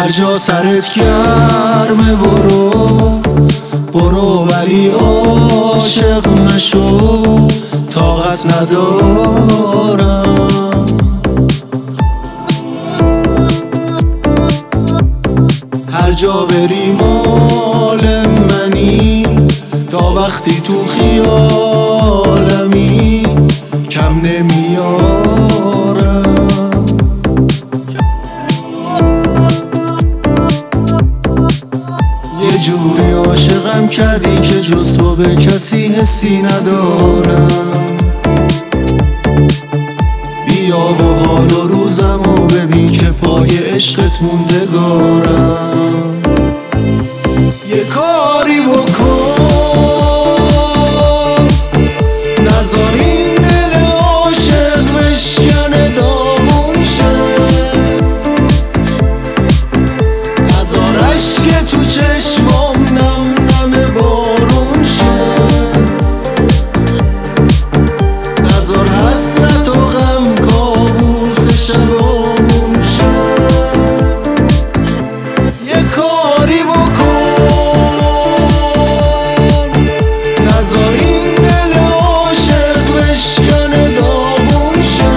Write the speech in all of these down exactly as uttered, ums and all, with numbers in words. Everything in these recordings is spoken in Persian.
هر جا سرت گرمه برو برو، ولی عاشق نشو، طاقت ندارم. هر جا بری مال منی، تا وقتی تو خیالمی کم نمیارم. یه جوری عاشقم کردی که جز تو به کسی حسی ندارم. بیا و حال و روزمو ببین که پای عشقت موندگارم. یه کاری بکن، نذار این دل عاشق بشکنه داغون شه، نذار عشق تو چشمام نم نم بارون شه، نذار حسرت و غم کابوس شبامون شه. یه کاری بکن، نذار این دل عاشق بشکنه داغون شه،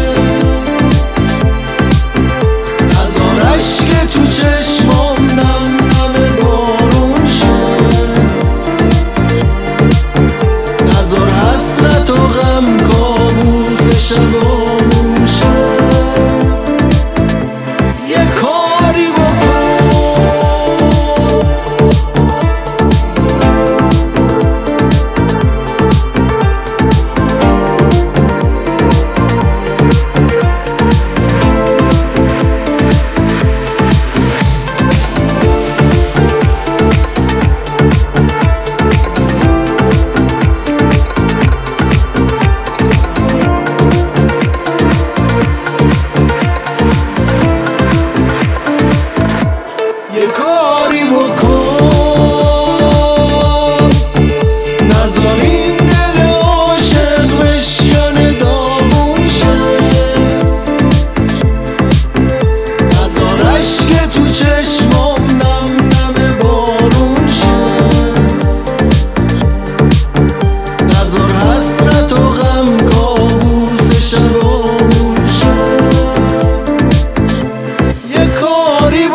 نذار عشق تو چشمام نم نم بارون شه، نذار حسرت و غم کابوس شبامون شه. یه کاری یه کاری بکن، نذار این دل عاشق بشکنه داغون شه، نذار عشق تو چشمام نم نم بارون شه، نذار حسرت و غم کابوس شبامون شه. یه کاری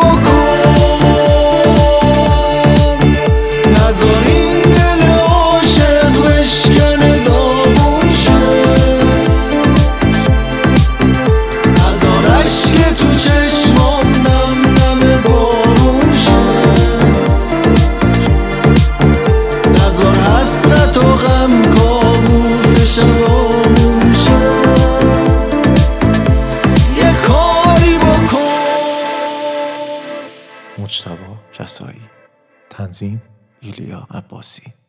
بکن، نذار این دل عاشق بشکنه داغون شه، نذار عشق تو چشمام نم نم بارون شه، نذار حسرت و غم کابوس شبامون شه. یه کاری بکن. مجتبی کسایی، تنظیم ایلیا عباسی.